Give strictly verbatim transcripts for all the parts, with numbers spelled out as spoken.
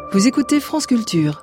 Vous écoutez France Culture.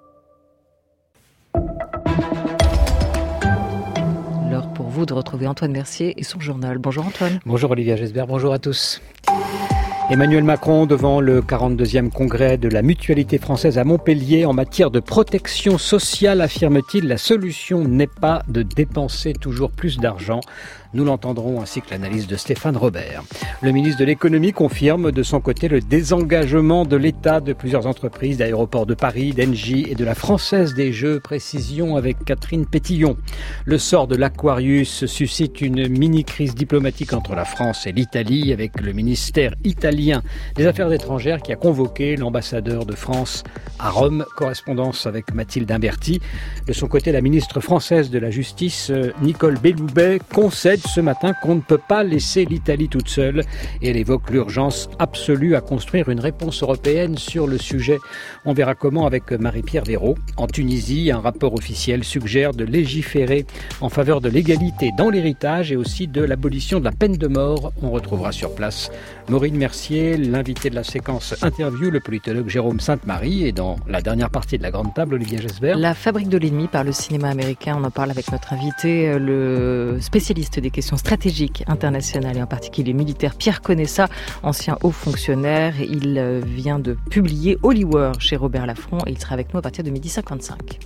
L'heure pour vous de retrouver Antoine Mercier et son journal. Bonjour Antoine. Bonjour Olivia Gesbert, bonjour à tous. Emmanuel Macron devant le quarante-deuxième congrès de la Mutualité française à Montpellier en matière de protection sociale, affirme-t-il, la solution n'est pas de dépenser toujours plus d'argent. Nous l'entendrons ainsi que l'analyse de Stéphane Robert. Le ministre de l'économie confirme de son côté le désengagement de l'État de plusieurs entreprises d'Aéroports de Paris, d'Engie et de la Française des Jeux. Précision avec Catherine Pétillon. Le sort de l'Aquarius suscite une mini-crise diplomatique entre la France et l'Italie avec le ministère italien des Affaires étrangères qui a convoqué l'ambassadeur de France à Rome. Correspondance avec Mathilde Imberti. De son côté, la ministre française de la Justice, Nicole Belloubet, concède ce matin qu'on ne peut pas laisser l'Italie toute seule et elle évoque l'urgence absolue à construire une réponse européenne sur le sujet. On verra comment avec Marie-Pierre Véraud. En Tunisie, un rapport officiel suggère de légiférer en faveur de l'égalité dans l'héritage et aussi de l'abolition de la peine de mort. On retrouvera sur place Maureen Mercier, l'invité de la séquence interview, le politologue Jérôme Sainte-Marie et dans la dernière partie de la grande table, Olivia Gesbert. La fabrique de l'ennemi par le cinéma américain, on en parle avec notre invité, le spécialiste des questions stratégiques internationales et en particulier militaires, Pierre Conessa, ancien haut fonctionnaire. Il vient de publier Holy War chez Robert Laffont et il sera avec nous à partir de midi cinquante-cinq.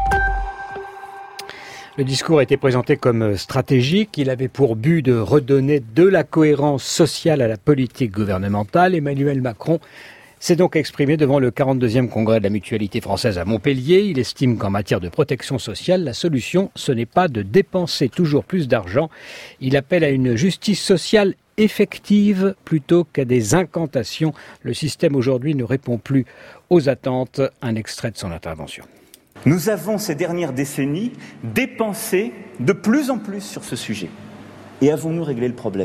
Le discours a été présenté comme stratégique. Il avait pour but de redonner de la cohérence sociale à la politique gouvernementale. Emmanuel Macron s'est donc exprimé devant le quarante-deuxième congrès de la Mutualité française à Montpellier. Il estime qu'en matière de protection sociale, la solution, ce n'est pas de dépenser toujours plus d'argent. Il appelle à une justice sociale effective plutôt qu'à des incantations. Le système aujourd'hui ne répond plus aux attentes. Un extrait de son intervention. Nous avons ces dernières décennies dépensé de plus en plus sur ce sujet. Et avons-nous réglé le problème ?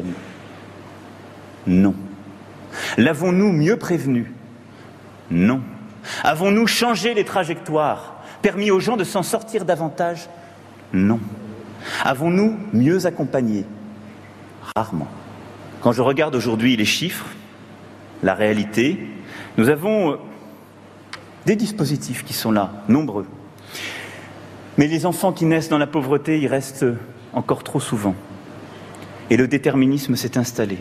Non. L'avons-nous mieux prévenu ? Non. Avons-nous changé les trajectoires, permis aux gens de s'en sortir davantage ? Non. Avons-nous mieux accompagné ? Rarement. Quand je regarde aujourd'hui les chiffres, la réalité, nous avons des dispositifs qui sont là, nombreux. Mais les enfants qui naissent dans la pauvreté y restent encore trop souvent. Et le déterminisme s'est installé.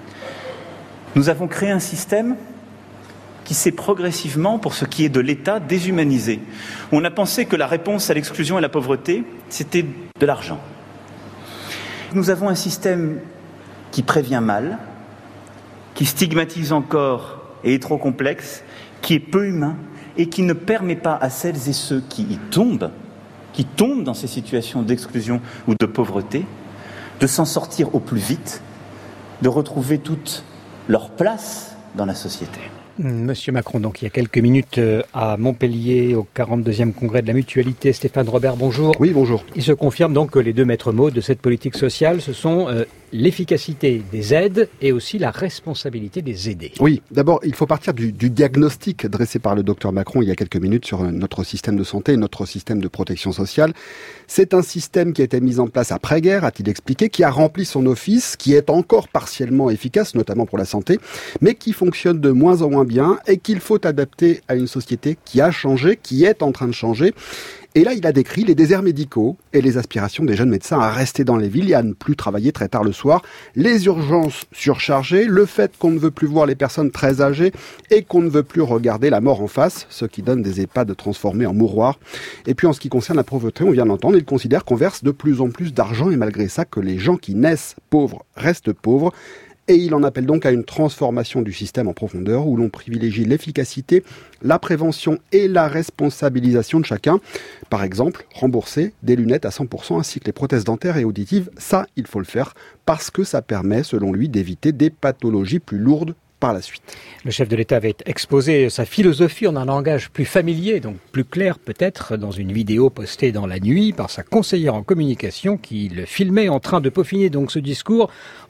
Nous avons créé un système qui s'est progressivement, pour ce qui est de l'État, déshumanisé. On a pensé que la réponse à l'exclusion et à la pauvreté, c'était de l'argent. Nous avons un système qui prévient mal, qui stigmatise encore et est trop complexe, qui est peu humain et qui ne permet pas à celles et ceux qui y tombent, qui tombent dans ces situations d'exclusion ou de pauvreté, de s'en sortir au plus vite, de retrouver toute leur place dans la société. Monsieur Macron, donc il y a quelques minutes à Montpellier, au quarante-deuxième congrès de la Mutualité. Stéphane Robert, bonjour. Oui, bonjour. Il se confirme donc que les deux maîtres mots de cette politique sociale, ce sont euh, l'efficacité des aides et aussi la responsabilité des aidés. Oui, d'abord, il faut partir du, du diagnostic dressé par le docteur Macron il y a quelques minutes sur notre système de santé, notre système de protection sociale. C'est un système qui a été mis en place après-guerre, a-t-il expliqué, qui a rempli son office, qui est encore partiellement efficace, notamment pour la santé, mais qui fonctionne de moins en moins bien et qu'il faut adapter à une société qui a changé, qui est en train de changer. Et là, il a décrit les déserts médicaux et les aspirations des jeunes médecins à rester dans les villes et à ne plus travailler très tard le soir, les urgences surchargées, le fait qu'on ne veut plus voir les personnes très âgées et qu'on ne veut plus regarder la mort en face, ce qui donne des EHPAD transformés en mouroirs. Et puis en ce qui concerne la pauvreté, on vient d'entendre, il considère qu'on verse de plus en plus d'argent et malgré ça que les gens qui naissent pauvres restent pauvres. Et il en appelle donc à une transformation du système en profondeur où l'on privilégie l'efficacité, la prévention et la responsabilisation de chacun. Par exemple, rembourser des lunettes à cent pour cent ainsi que les prothèses dentaires et auditives, ça, il faut le faire parce que ça permet, selon lui, d'éviter des pathologies plus lourdes par la suite. Le chef de l'État avait exposé sa philosophie en un langage plus familier, donc plus clair peut-être, dans une vidéo postée dans la nuit par sa conseillère en communication qui le filmait en train de peaufiner donc ce discours.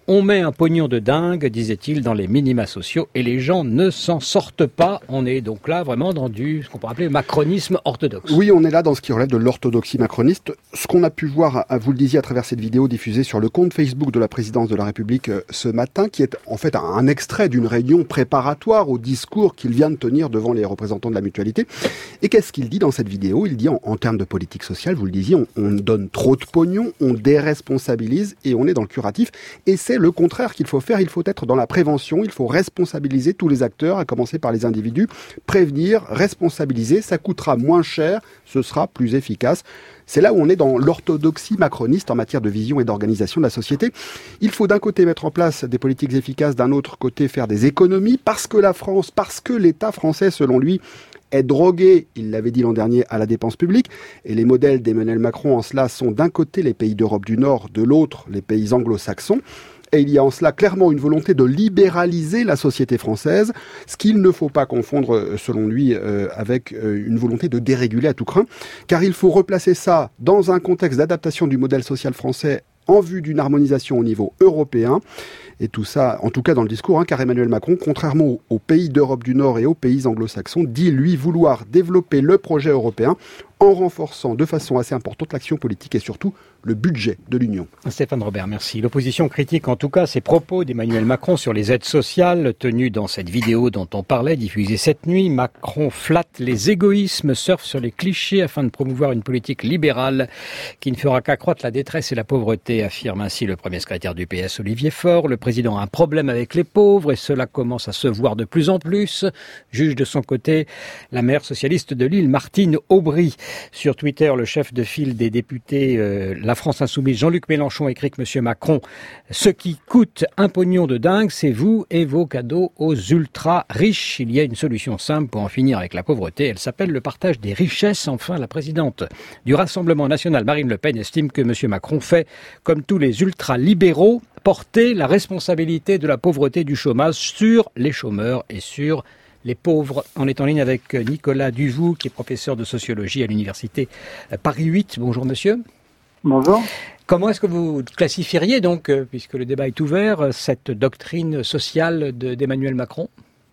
On met un pognon de dingue, disait-il, dans les minima sociaux et les gens ne s'en sortent pas. On est donc là vraiment dans du, ce qu'on pourrait appeler macronisme orthodoxe. Oui, on est là dans ce qui relève de l'orthodoxie macroniste. Ce qu'on a pu voir, vous le disiez à travers cette vidéo diffusée sur le compte Facebook de la présidence de la République ce matin, qui est en fait un extrait d'une réunion préparatoire au discours qu'il vient de tenir devant les représentants de la mutualité. Et qu'est-ce qu'il dit dans cette vidéo? Il dit en, en termes de politique sociale, vous le disiez, on, on donne trop de pognon, on déresponsabilise et on est dans le curatif. Et c'est le contraire qu'il faut faire. Il faut être dans la prévention, il faut responsabiliser tous les acteurs, à commencer par les individus. Prévenir, responsabiliser, ça coûtera moins cher, ce sera plus efficace. C'est là où on est dans l'orthodoxie macroniste en matière de vision et d'organisation de la société. Il faut d'un côté mettre en place des politiques efficaces, d'un autre côté faire des économies, parce que la France, parce que l'État français, selon lui, est drogué, il l'avait dit l'an dernier, à la dépense publique. Et les modèles d'Emmanuel Macron en cela sont d'un côté les pays d'Europe du Nord, de l'autre les pays anglo-saxons. Et il y a en cela clairement une volonté de libéraliser la société française, ce qu'il ne faut pas confondre, selon lui, euh, avec euh, une volonté de déréguler à tout crin, car il faut replacer ça dans un contexte d'adaptation du modèle social français en vue d'une harmonisation au niveau européen. Et tout ça, en tout cas dans le discours, hein, car Emmanuel Macron, contrairement aux, aux pays d'Europe du Nord et aux pays anglo-saxons, dit lui vouloir développer le projet européen en renforçant de façon assez importante l'action politique et surtout le budget de l'Union. Stéphane Robert, merci. L'opposition critique en tout cas ces propos d'Emmanuel Macron sur les aides sociales tenus dans cette vidéo dont on parlait, diffusée cette nuit. Macron flatte les égoïsmes, surfe sur les clichés afin de promouvoir une politique libérale qui ne fera qu'accroître la détresse et la pauvreté, affirme ainsi le premier secrétaire du P S, Olivier Faure. Le président a un problème avec les pauvres et cela commence à se voir de plus en plus. Juge de son côté la maire socialiste de Lille, Martine Aubry. Sur Twitter, le chef de file des députés euh, La France Insoumise, Jean-Luc Mélenchon, écrit que M. Macron, ce qui coûte un pognon de dingue, c'est vous et vos cadeaux aux ultra riches. Il y a une solution simple pour en finir avec la pauvreté. Elle s'appelle le partage des richesses. Enfin, la présidente du Rassemblement national, Marine Le Pen, estime que M. Macron fait, comme tous les ultra-libéraux, porter la responsabilité de la pauvreté du chômage sur les chômeurs et sur les pauvres. On est en ligne avec Nicolas Duvou, qui est professeur de sociologie à l'université Paris huit. Bonjour monsieur. Bonjour. Comment est-ce que vous classifieriez donc, puisque le débat est ouvert, cette doctrine sociale de, d'Emmanuel Macron ?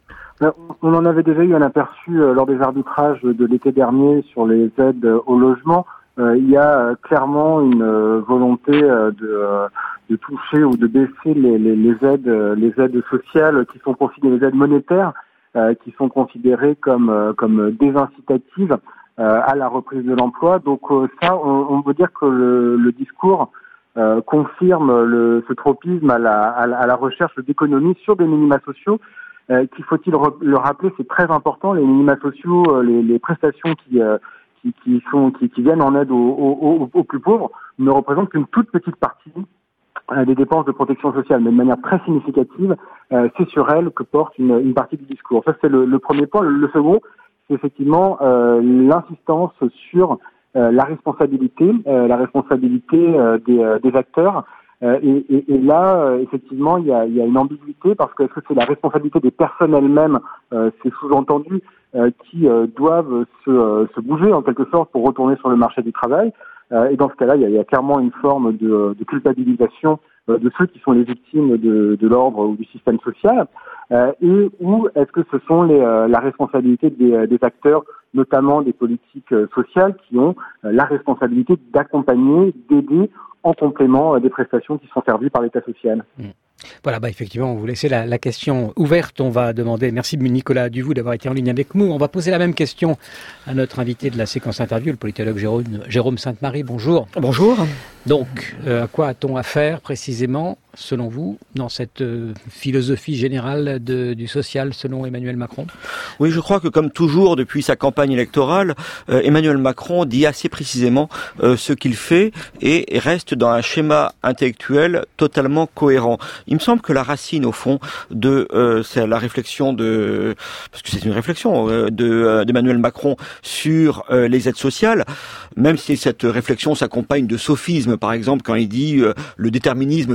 On en avait déjà eu un aperçu lors des arbitrages de l'été dernier sur les aides au logement. Il y a clairement une volonté de, de toucher ou de baisser les, les, les aides, les aides sociales qui sont considérées les aides monétaires, Euh, qui sont considérées comme euh, comme désincitatives euh, à la reprise de l'emploi. Donc euh, ça, on, on veut dire que le, le discours euh, confirme le, ce tropisme à la, à la, à la recherche d'économies sur des minima sociaux. Euh, qu'il faut-il re- le rappeler, c'est très important. Les minima sociaux, euh, les, les prestations qui, euh, qui qui sont qui, qui viennent en aide aux, aux, aux plus pauvres ne représentent qu'une toute petite partie des dépenses de protection sociale, mais de manière très significative, euh, c'est sur elle que porte une, une partie du discours. Ça, c'est le, le premier point. Le, le second, c'est effectivement euh, l'insistance sur euh, la responsabilité, euh, la responsabilité euh, des, euh, des acteurs. Euh, et, et, et là, euh, effectivement, il y a, y a une ambiguïté parce que est-ce que c'est la responsabilité des personnes elles-mêmes, euh, c'est sous-entendu, euh, qui euh, doivent se, euh, se bouger en quelque sorte pour retourner sur le marché du travail. Euh, et dans ce cas-là, il y a, il y a clairement une forme de, de culpabilisation euh, de ceux qui sont les victimes de, de l'ordre ou du système social. Euh, et ou est-ce que ce sont les, euh, la responsabilité des, des acteurs, notamment des politiques euh, sociales, qui ont euh, la responsabilité d'accompagner, d'aider en complément euh, des prestations qui sont servies par l'État social. Mmh. Voilà, bah effectivement, vous laissez la, la question ouverte. On va demander, merci Nicolas Duvou d'avoir été en ligne avec nous. On va poser la même question à notre invité de la séquence interview, le politologue Jérôme, Jérôme Sainte-Marie. Bonjour. Bonjour. Donc, euh, à quoi a-t-on affaire précisément, selon vous, dans cette euh, philosophie générale de, du social, selon Emmanuel Macron ? Oui, je crois que comme toujours, depuis sa campagne électorale, euh, Emmanuel Macron dit assez précisément euh, ce qu'il fait et, et reste dans un schéma intellectuel totalement cohérent. Il me semble que la racine, au fond, de euh, c'est la réflexion de, parce que c'est une réflexion euh, de euh, d'Emmanuel Macron sur euh, les aides sociales, même si cette réflexion s'accompagne de sophismes, par exemple, quand il dit euh, le déterminisme s'est installé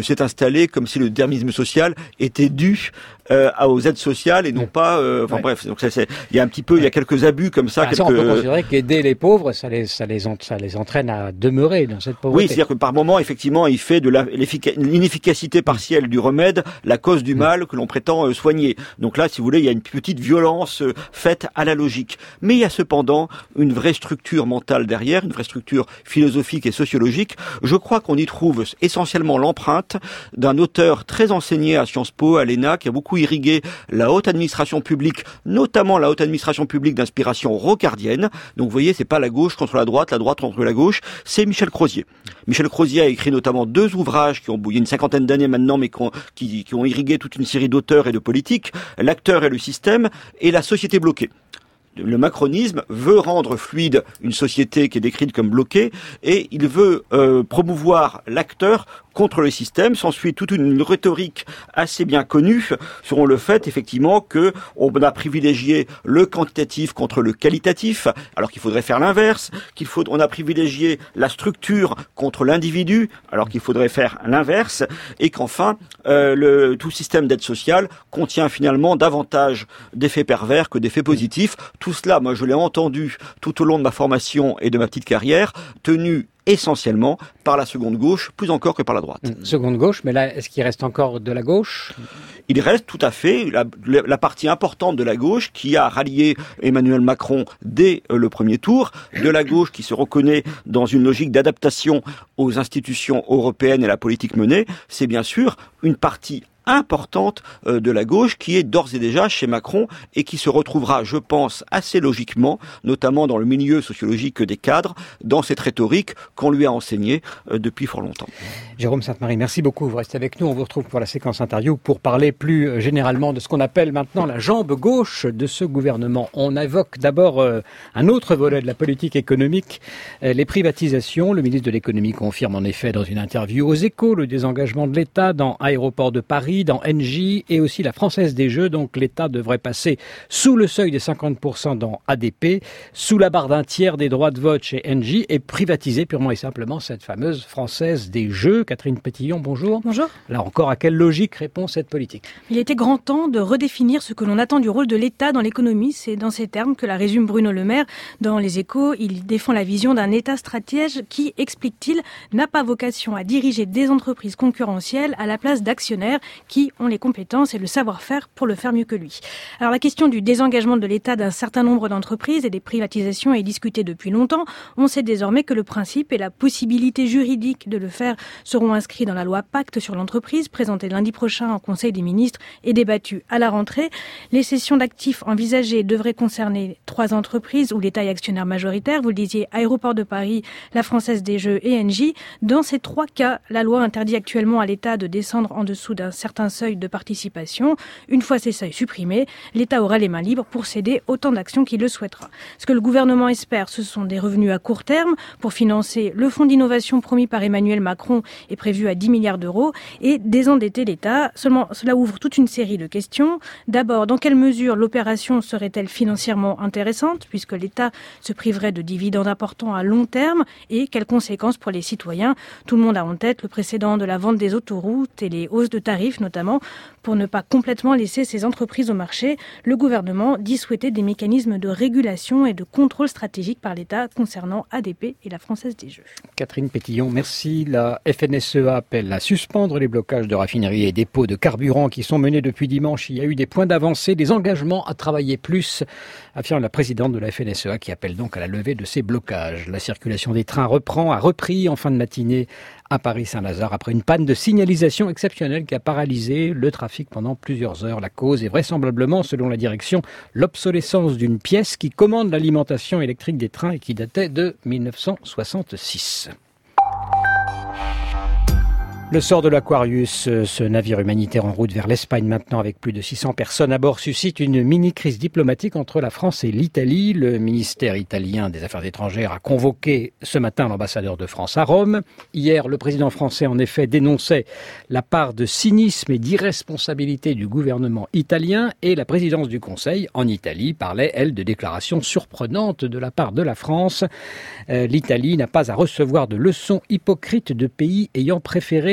installé comme si le déterminisme social était dû euh, aux aides sociales et non pas. Euh, enfin ouais. bref, donc ça, c'est, il y a un petit peu, il y a quelques abus comme ça. Ah, quelques... ça on peut considérer qu'aider les pauvres, ça les, ça les, ça les entraîne à demeurer dans cette pauvreté. Oui, c'est-à-dire que par moment, effectivement, il fait de la, l'inefficacité partielle du remède la cause du mal que l'on prétend euh, soigner. Donc là, si vous voulez, il y a une petite violence euh, faite à la logique. Mais il y a cependant une vraie structure mentale derrière, une vraie structure philosophique et sociologique. Je crois qu'on y trouve essentiellement l'empreinte d'un auteur très enseigné à Sciences Po, à l'E N A, qui a beaucoup irrigué la haute administration publique, notamment la haute administration publique d'inspiration rocardienne. Donc vous voyez, c'est pas la gauche contre la droite, la droite contre la gauche, c'est Michel Crozier. Michel Crozier a écrit notamment deux ouvrages qui ont, il y a une cinquantaine d'années maintenant, mais qui ont, qui, qui ont irrigué toute une série d'auteurs et de politiques, L'acteur et le système et la société bloquée. Le macronisme veut rendre fluide une société qui est décrite comme bloquée et il veut euh, promouvoir l'acteur contre le système. S'ensuit toute une rhétorique assez bien connue sur le fait effectivement que on a privilégié le quantitatif contre le qualitatif, alors qu'il faudrait faire l'inverse, qu'il faut, on a privilégié la structure contre l'individu, alors qu'il faudrait faire l'inverse, et qu'enfin euh, le tout système d'aide sociale contient finalement davantage d'effets pervers que d'effets positifs. Tout cela, moi je l'ai entendu tout au long de ma formation et de ma petite carrière, tenu essentiellement par la seconde gauche, plus encore que par la droite. Seconde gauche, mais là, est-ce qu'il reste encore de la gauche ? Il reste tout à fait la, la partie importante de la gauche qui a rallié Emmanuel Macron dès le premier tour, de la gauche qui se reconnaît dans une logique d'adaptation aux institutions européennes et la politique menée. C'est bien sûr une partie importante de la gauche qui est d'ores et déjà chez Macron et qui se retrouvera, je pense, assez logiquement, notamment dans le milieu sociologique des cadres, dans cette rhétorique qu'on lui a enseignée depuis fort longtemps. Jérôme Sainte-Marie, merci beaucoup. Vous restez avec nous. On vous retrouve pour la séquence interview pour parler plus généralement de ce qu'on appelle maintenant la jambe gauche de ce gouvernement. On évoque d'abord un autre volet de la politique économique, les privatisations. Le ministre de l'économie confirme en effet dans une interview aux Échos le désengagement de l'État dans Aéroports de Paris, dans Engie et aussi la Française des Jeux. Donc l'État devrait passer sous le seuil des cinquante pour cent dans A D P, sous la barre d'un tiers des droits de vote chez Engie et privatiser purement et simplement cette fameuse Française des Jeux. Catherine Pétillon, bonjour. Bonjour. Là encore, à quelle logique répond cette politique ? Il était grand temps de redéfinir ce que l'on attend du rôle de l'État dans l'économie. C'est dans ces termes que la résume Bruno Le Maire dans Les Échos. Il défend la vision d'un État stratège qui, explique-t-il, n'a pas vocation à diriger des entreprises concurrentielles à la place d'actionnaires qui ont les compétences et le savoir-faire pour le faire mieux que lui. Alors la question du désengagement de l'État d'un certain nombre d'entreprises et des privatisations est discutée depuis longtemps. On sait désormais que le principe et la possibilité juridique de le faire seront inscrits dans la loi Pacte sur l'entreprise, présentée lundi prochain en Conseil des ministres et débattue à la rentrée. Les cessions d'actifs envisagées devraient concerner trois entreprises où l'État est actionnaire majoritaire. Vous le disiez, Aéroports de Paris, la Française des Jeux et Engie. Dans ces trois cas, la loi interdit actuellement à l'État de descendre en dessous d'un certain seuil de participation. Une fois ces seuils supprimés, l'État aura les mains libres pour céder autant d'actions qu'il le souhaitera. Ce que le gouvernement espère, ce sont des revenus à court terme pour financer le fonds d'innovation promis par Emmanuel Macron et prévu à dix milliards d'euros et désendetter l'État. Seulement, cela ouvre toute une série de questions. D'abord, dans quelle mesure l'opération serait-elle financièrement intéressante puisque l'État se priverait de dividendes importants à long terme et quelles conséquences pour les citoyens ? Tout le monde a en tête le précédent de la vente des autoroutes et les hausses de tarifs notamment. Pour ne pas complètement laisser ces entreprises au marché, le gouvernement dit souhaiter des mécanismes de régulation et de contrôle stratégique par l'État concernant A D P et la Française des Jeux. Catherine Pétillon, merci. La F N S E A appelle à suspendre les blocages de raffineries et dépôts de carburant qui sont menés depuis dimanche. Il y a eu des points d'avancée, des engagements à travailler plus, affirme la présidente de la F N S E A qui appelle donc à la levée de ces blocages. La circulation des trains reprend, a repris en fin de matinée à Paris-Saint-Lazare après une panne de signalisation exceptionnelle qui a paralysé le trafic pendant plusieurs heures. La cause est vraisemblablement, selon la direction, l'obsolescence d'une pièce qui commande l'alimentation électrique des trains et qui datait de mille neuf cent soixante-six. Le sort de l'Aquarius, ce navire humanitaire en route vers l'Espagne maintenant avec plus de six cents personnes à bord, suscite une mini-crise diplomatique entre la France et l'Italie. Le ministère italien des Affaires étrangères a convoqué ce matin l'ambassadeur de France à Rome. Hier, le président français en effet dénonçait la part de cynisme et d'irresponsabilité du gouvernement italien et la présidence du Conseil en Italie parlait, elle, de déclarations surprenantes de la part de la France. Euh, L'Italie n'a pas à recevoir de leçons hypocrites de pays ayant préféré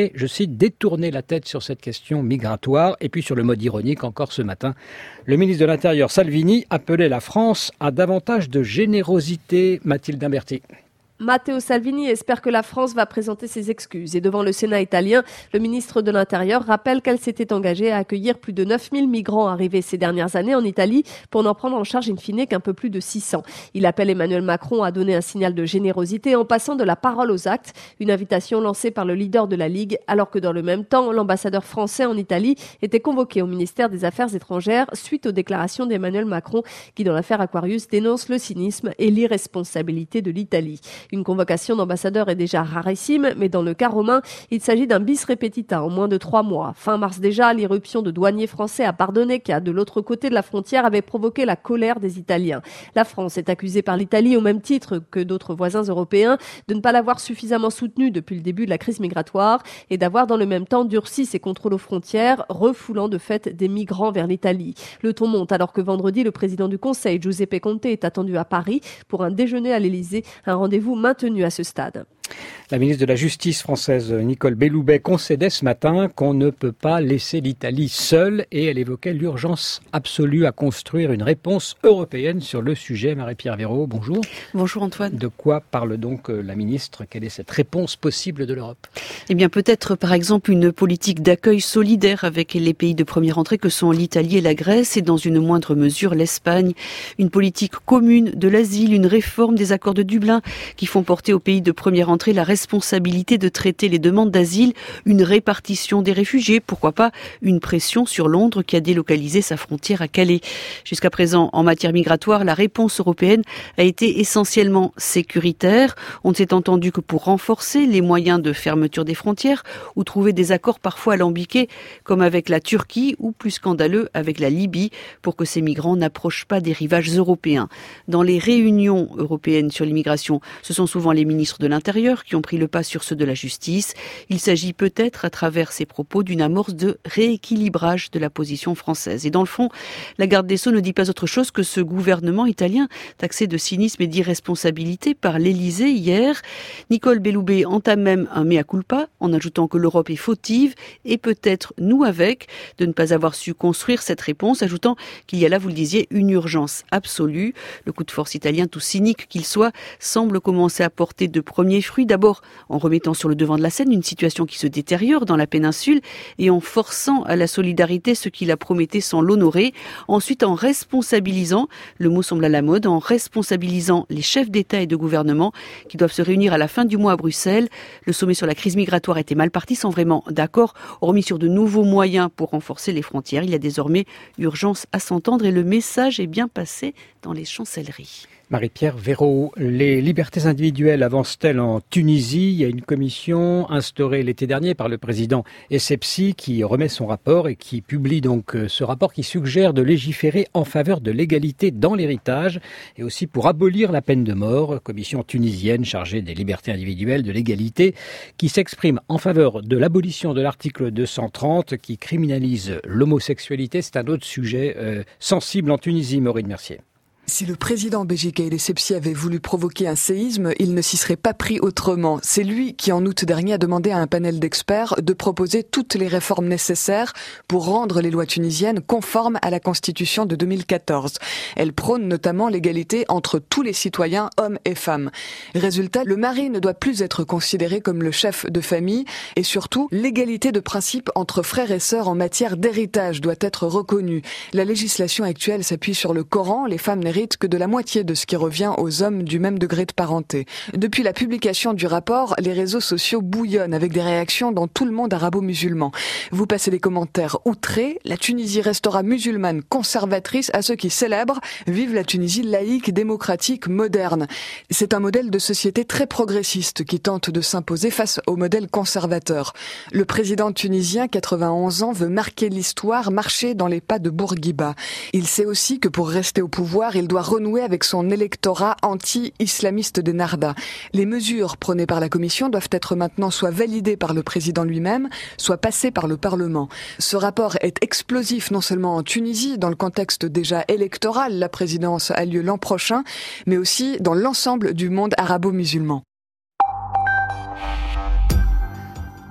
jamais, je cite, détourné la tête sur cette question migratoire. Et puis sur le mode ironique, encore ce matin, le ministre de l'Intérieur Salvini appelait la France à davantage de générosité. Mathilde Imberti. Matteo Salvini espère que la France va présenter ses excuses. Et devant le Sénat italien, le ministre de l'Intérieur rappelle qu'elle s'était engagée à accueillir plus de neuf mille migrants arrivés ces dernières années en Italie pour n'en prendre en charge in fine qu'un peu plus de six cents. Il appelle Emmanuel Macron à donner un signal de générosité en passant de la parole aux actes, une invitation lancée par le leader de la Ligue, alors que dans le même temps, l'ambassadeur français en Italie était convoqué au ministère des Affaires étrangères suite aux déclarations d'Emmanuel Macron qui, dans l'affaire Aquarius, dénonce le cynisme et l'irresponsabilité de l'Italie. Une convocation d'ambassadeur est déjà rarissime, mais dans le cas romain, il s'agit d'un bis repetita en moins de trois mois. Fin mars déjà, l'irruption de douaniers français à Bardonecchia, de l'autre côté de la frontière, avait provoqué la colère des Italiens. La France est accusée par l'Italie, au même titre que d'autres voisins européens, de ne pas l'avoir suffisamment soutenue depuis le début de la crise migratoire et d'avoir dans le même temps durci ses contrôles aux frontières, refoulant de fait des migrants vers l'Italie. Le ton monte alors que vendredi, le président du Conseil, Giuseppe Conte, est attendu à Paris pour un déjeuner à l'Élysée, un rendez-vous maintenu à ce stade. La ministre de la Justice française, Nicole Belloubet, concédait ce matin qu'on ne peut pas laisser l'Italie seule et elle évoquait l'urgence absolue à construire une réponse européenne sur le sujet. Marie-Pierre Véraud, bonjour. Bonjour Antoine. De quoi parle donc la ministre? Quelle est cette réponse possible de l'Europe? Eh bien peut-être par exemple une politique d'accueil solidaire avec les pays de première entrée que sont l'Italie et la Grèce et dans une moindre mesure l'Espagne. Une politique commune de l'asile, une réforme des accords de Dublin qui font porter aux pays de première entrée la responsabilité de traiter les demandes d'asile, une répartition des réfugiés, pourquoi pas une pression sur Londres qui a délocalisé sa frontière à Calais. Jusqu'à présent, en matière migratoire, la réponse européenne a été essentiellement sécuritaire. On ne s'est entendu que pour renforcer les moyens de fermeture des frontières ou trouver des accords parfois alambiqués, comme avec la Turquie ou plus scandaleux avec la Libye, pour que ces migrants n'approchent pas des rivages européens. Dans les réunions européennes sur l'immigration, ce sont souvent les ministres de l'Intérieur qui ont pris le pas sur ceux de la justice. Il s'agit peut-être, à travers ces propos, d'une amorce de rééquilibrage de la position française. Et dans le fond, la garde des Sceaux ne dit pas autre chose que ce gouvernement italien, taxé de cynisme et d'irresponsabilité par l'Élysée hier. Nicole Belloubet entame même un mea culpa, en ajoutant que l'Europe est fautive, et peut-être nous avec, de ne pas avoir su construire cette réponse, ajoutant qu'il y a là, vous le disiez, une urgence absolue. Le coup de force italien, tout cynique qu'il soit, semble commencer à porter de premiers fruits. D'abord en remettant sur le devant de la scène une situation qui se détériore dans la péninsule et en forçant à la solidarité ceux qui la promettaient sans l'honorer. Ensuite en responsabilisant, le mot semble à la mode, en responsabilisant les chefs d'État et de gouvernement qui doivent se réunir à la fin du mois à Bruxelles. Le sommet sur la crise migratoire était mal parti sans vraiment d'accord, remis sur de nouveaux moyens pour renforcer les frontières. Il y a désormais urgence à s'entendre et le message est bien passé dans les chancelleries. Marie-Pierre Véraud, les libertés individuelles avancent-elles en Tunisie? Il y a une commission instaurée l'été dernier par le président Essebsi qui remet son rapport et qui publie donc ce rapport qui suggère de légiférer en faveur de l'égalité dans l'héritage et aussi pour abolir la peine de mort. Commission tunisienne chargée des libertés individuelles, de l'égalité, qui s'exprime en faveur de l'abolition de l'article deux cent trente qui criminalise l'homosexualité. C'est un autre sujet euh, sensible en Tunisie, Maureen Mercier. Si le président Béjicaï Essebsi avait voulu provoquer un séisme, il ne s'y serait pas pris autrement. C'est lui qui, en août dernier, a demandé à un panel d'experts de proposer toutes les réformes nécessaires pour rendre les lois tunisiennes conformes à la Constitution de deux mille quatorze. Elle prône notamment l'égalité entre tous les citoyens, hommes et femmes. Résultat, le mari ne doit plus être considéré comme le chef de famille et surtout, l'égalité de principe entre frères et sœurs en matière d'héritage doit être reconnue. La législation actuelle s'appuie sur le Coran, les femmes n'héritent que de la moitié de ce qui revient aux hommes du même degré de parenté. Depuis la publication du rapport, les réseaux sociaux bouillonnent avec des réactions dans tout le monde arabo-musulman. Vous passez les commentaires outrés, la Tunisie restera musulmane conservatrice à ceux qui célèbrent « Vive la Tunisie laïque, démocratique, moderne ». C'est un modèle de société très progressiste qui tente de s'imposer face au modèle conservateur. Le président tunisien, quatre-vingt-onze ans, veut marquer l'histoire, marcher dans les pas de Bourguiba. Il sait aussi que pour rester au pouvoir, il doit renouer avec son électorat anti-islamiste des Narda. Les mesures prônées par la Commission doivent être maintenant soit validées par le président lui-même, soit passées par le Parlement. Ce rapport est explosif non seulement en Tunisie, dans le contexte déjà électoral, la présidence a lieu l'an prochain, mais aussi dans l'ensemble du monde arabo-musulman.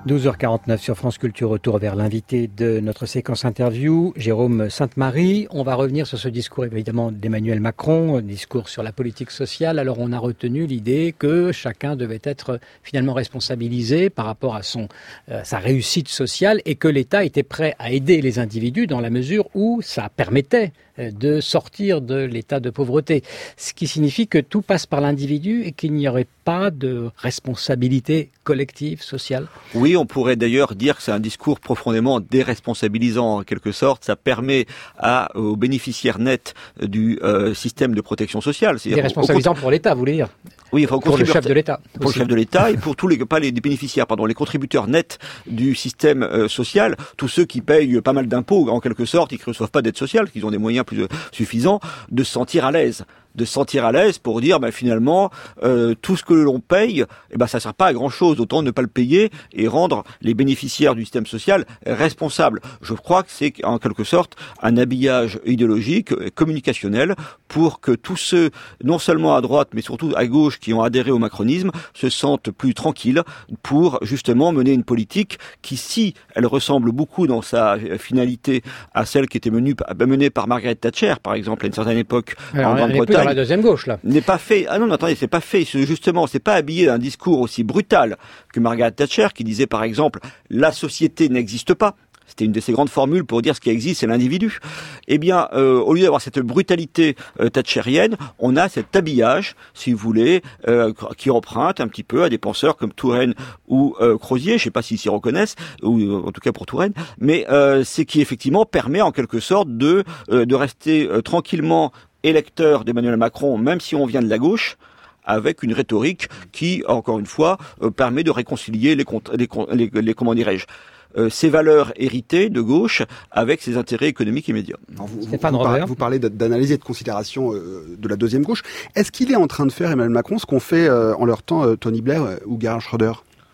douze heures quarante-neuf sur France Culture, retour vers l'invité de notre séquence interview, Jérôme Sainte-Marie. On va revenir sur ce discours évidemment d'Emmanuel Macron, un discours sur la politique sociale. Alors on a retenu l'idée que chacun devait être finalement responsabilisé par rapport à son, euh, sa réussite sociale et que l'État était prêt à aider les individus dans la mesure où ça permettait de sortir de l'état de pauvreté. Ce qui signifie que tout passe par l'individu et qu'il n'y aurait pas de responsabilité collective, sociale. Oui, on pourrait d'ailleurs dire que c'est un discours profondément déresponsabilisant en quelque sorte. Ça permet à, aux bénéficiaires nets du euh, système de protection sociale. Déresponsabilisant pour l'État, vous voulez dire? Oui, enfin, pour le chef de l'État. Pour aussi. le chef de l'État et pour tous les, pas les bénéficiaires, pardon, les contributeurs nets du système euh, social, tous ceux qui payent pas mal d'impôts en quelque sorte et qui ne reçoivent pas d'aide sociale, qui ont des moyens plus euh, suffisants, de se sentir à l'aise. de se sentir à l'aise pour dire ben, finalement euh, tout ce que l'on paye, eh ben, ça sert pas à grand chose, autant ne pas le payer et rendre les bénéficiaires du système social responsables. Je crois que c'est en quelque sorte un habillage idéologique, communicationnel pour que tous ceux, non seulement à droite mais surtout à gauche qui ont adhéré au macronisme, se sentent plus tranquilles pour justement mener une politique qui, si elle ressemble beaucoup dans sa finalité à celle qui était menée, menée par Margaret Thatcher par exemple à une certaine époque Alors, en Grande-Bretagne, dans la deuxième gauche, là. N'est pas fait. Ah non, non attendez, c'est pas fait. C'est justement, c'est pas habillé d'un discours aussi brutal que Margaret Thatcher, qui disait par exemple, la société n'existe pas. C'était une de ses grandes formules pour dire ce qui existe, c'est l'individu. Eh bien, euh, au lieu d'avoir cette brutalité euh, thatchérienne, on a cet habillage, si vous voulez, euh, qui emprunte un petit peu à des penseurs comme Touraine ou euh, Crozier, je ne sais pas s'ils s'y reconnaissent, ou euh, en tout cas pour Touraine, mais euh, c'est qui effectivement permet en quelque sorte de, euh, de rester euh, tranquillement électeur d'Emmanuel Macron, même si on vient de la gauche, avec une rhétorique qui, encore une fois, euh, permet de réconcilier les, les, les, les comment dirais-je, euh, ses valeurs héritées de gauche avec ses intérêts économiques immédiats. Alors vous, vous, vous, parlez, vous parlez d'analyse et de considération euh, de la deuxième gauche. Est-ce qu'il est en train de faire, Emmanuel Macron, ce qu'ont fait euh, en leur temps euh, Tony Blair euh, ou Gerhard Schröder ?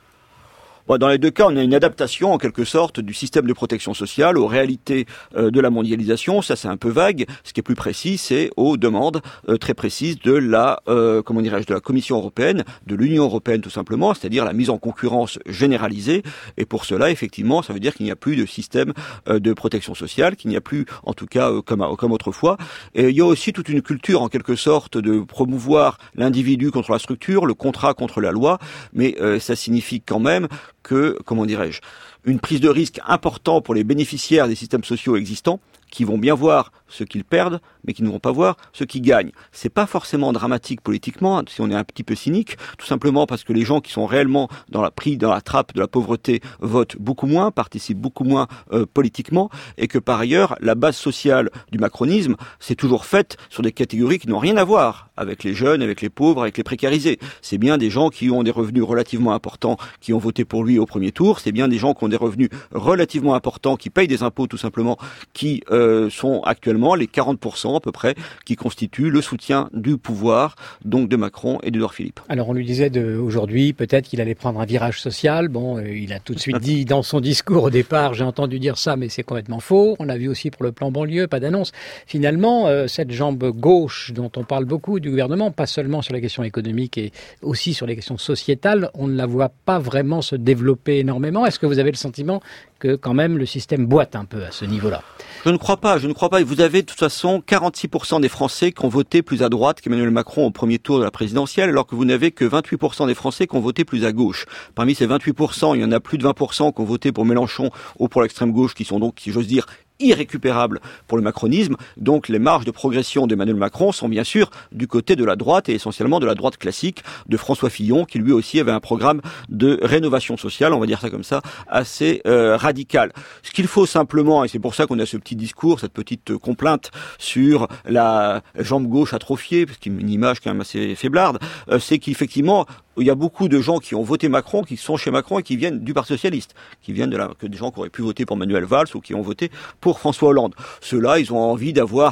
Bon, dans les deux cas, on a une adaptation en quelque sorte du système de protection sociale aux réalités euh, de la mondialisation. Ça, c'est un peu vague. Ce qui est plus précis, c'est aux demandes euh, très précises de la, euh, comment dirais-je, de la Commission européenne, de l'Union européenne tout simplement, c'est-à-dire la mise en concurrence généralisée. Et pour cela, effectivement, ça veut dire qu'il n'y a plus de système euh, de protection sociale, qu'il n'y a plus, en tout cas, euh, comme comme autrefois. Et il y a aussi toute une culture en quelque sorte de promouvoir l'individu contre la structure, le contrat contre la loi. Mais euh, ça signifie quand même que, comment dirais-je, une prise de risque importante pour les bénéficiaires des systèmes sociaux existants, qui vont bien voir ce qu'ils perdent, mais qui ne vont pas voir ce qu'ils gagnent. C'est pas forcément dramatique politiquement, si on est un petit peu cynique, tout simplement parce que les gens qui sont réellement dans la pris dans la trappe de la pauvreté votent beaucoup moins, participent beaucoup moins euh, politiquement, et que par ailleurs, la base sociale du macronisme, c'est toujours faite sur des catégories qui n'ont rien à voir avec les jeunes, avec les pauvres, avec les précarisés. C'est bien des gens qui ont des revenus relativement importants, qui ont voté pour lui au premier tour, c'est bien des gens qui ont des revenus relativement importants, qui payent des impôts tout simplement, qui euh, sont actuellement les quarante pour cent à peu près qui constituent le soutien du pouvoir, donc de Macron et d'Édouard Philippe. Alors on lui disait de, aujourd'hui peut-être qu'il allait prendre un virage social. Bon, euh, il a tout de suite dit dans son discours au départ, j'ai entendu dire ça, mais c'est complètement faux. On l'a vu aussi pour le plan banlieue, pas d'annonce. Finalement, euh, cette jambe gauche dont on parle beaucoup du gouvernement, pas seulement sur les questions économiques et aussi sur les questions sociétales, on ne la voit pas vraiment se développer énormément. Est-ce que vous avez le sentiment que quand même le système boite un peu à ce niveau-là? Je ne crois pas, je ne crois pas. Vous avez de toute façon quarante-six pour cent des Français qui ont voté plus à droite qu'Emmanuel Macron au premier tour de la présidentielle, alors que vous n'avez que vingt-huit pour cent des Français qui ont voté plus à gauche. Parmi ces vingt-huit pour cent, il y en a plus de vingt pour cent qui ont voté pour Mélenchon ou pour l'extrême gauche, qui sont donc, si j'ose dire, irrécupérable pour le macronisme. Donc les marges de progression d'Emmanuel Macron sont bien sûr du côté de la droite et essentiellement de la droite classique de François Fillon, qui lui aussi avait un programme de rénovation sociale, on va dire ça comme ça, assez euh, radical. Ce qu'il faut simplement, et c'est pour ça qu'on a ce petit discours, cette petite complainte sur la jambe gauche atrophiée, parce qu'il y a une image quand même assez faiblarde, euh, c'est qu'effectivement il y a beaucoup de gens qui ont voté Macron, qui sont chez Macron et qui viennent du Parti socialiste, qui viennent de la, que des gens qui auraient pu voter pour Manuel Valls ou qui ont voté pour François Hollande. Ceux-là, ils ont envie d'avoir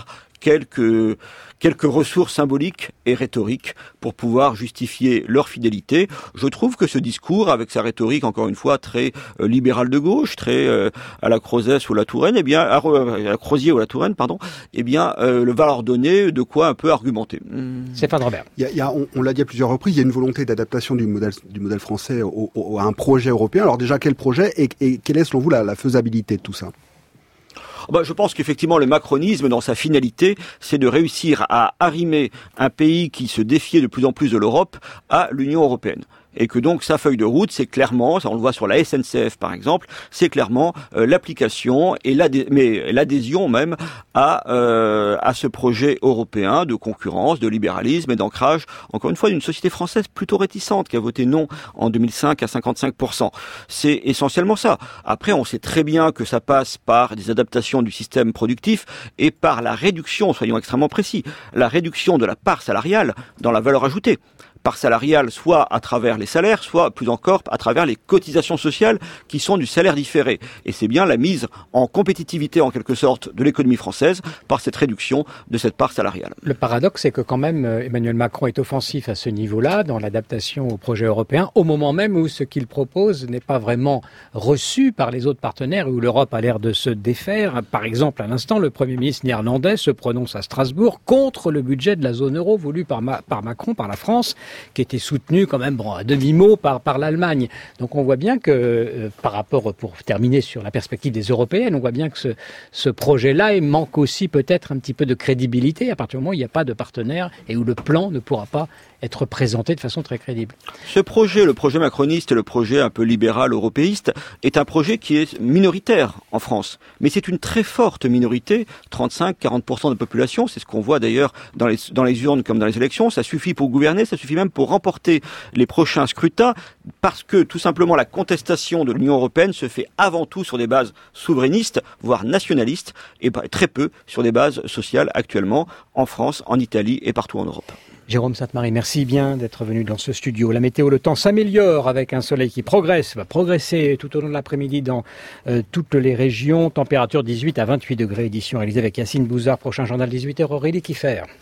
quelques quelques ressources symboliques et rhétoriques pour pouvoir justifier leur fidélité. Je trouve que ce discours, avec sa rhétorique, encore une fois, très euh, libérale de gauche, très euh, à la Crozès ou la Touraine, eh bien, à, à la Crozier ou la Touraine, pardon, eh bien, euh, le va leur donner de quoi un peu argumenter. Mmh. Stéphane Robert. Il y a, il y a, on, on l'a dit à plusieurs reprises, il y a une volonté d'adaptation du modèle, du modèle français au, au, à un projet européen. Alors déjà, quel projet et, et quelle est, selon vous, la, la faisabilité de tout ça ? Bah, je pense qu'effectivement, le macronisme, dans sa finalité, c'est de réussir à arrimer un pays qui se défiait de plus en plus de l'Europe à l'Union européenne. Et que donc sa feuille de route, c'est clairement, ça on le voit sur la S N C F par exemple, c'est clairement euh, l'application et l'adhé- mais l'adhésion même à euh, à ce projet européen de concurrence, de libéralisme et d'ancrage, encore une fois, d'une société française plutôt réticente qui a voté non en deux mille cinq à cinquante-cinq pour cent. C'est essentiellement ça. Après, on sait très bien que ça passe par des adaptations du système productif et par la réduction, soyons extrêmement précis, la réduction de la part salariale dans la valeur ajoutée. Part salariale, soit à travers les salaires, soit plus encore à travers les cotisations sociales qui sont du salaire différé. Et c'est bien la mise en compétitivité, en quelque sorte, de l'économie française par cette réduction de cette part salariale. Le paradoxe, c'est que quand même Emmanuel Macron est offensif à ce niveau-là, dans l'adaptation au projet européen, au moment même où ce qu'il propose n'est pas vraiment reçu par les autres partenaires et où l'Europe a l'air de se défaire. Par exemple, à l'instant, le Premier ministre néerlandais se prononce à Strasbourg contre le budget de la zone euro voulu par, Ma- par Macron, par la France, qui était soutenu quand même bon, à demi-mot par, par l'Allemagne. Donc on voit bien que, euh, par rapport, pour terminer sur la perspective des Européennes, on voit bien que ce, ce projet-là il manque aussi peut-être un petit peu de crédibilité à partir du moment où il n'y a pas de partenaire et où le plan ne pourra pas être présenté de façon très crédible. Ce projet, le projet macroniste et le projet un peu libéral européiste, est un projet qui est minoritaire en France. Mais c'est une très forte minorité, trente-cinq à quarante pour cent de la population, c'est ce qu'on voit d'ailleurs dans les, dans les urnes comme dans les élections. Ça suffit pour gouverner, ça suffit même pour remporter les prochains scrutins, parce que tout simplement la contestation de l'Union européenne se fait avant tout sur des bases souverainistes, voire nationalistes, et très peu sur des bases sociales actuellement en France, en Italie et partout en Europe. Jérôme Sainte-Marie, merci bien d'être venu dans ce studio. La météo, le temps s'améliore avec un soleil qui progresse, va progresser tout au long de l'après-midi dans euh, toutes les régions. Température dix-huit à vingt-huit degrés, édition réalisée avec Yacine Bouzard. Prochain journal dix-huit heures, Aurélie Kiffer.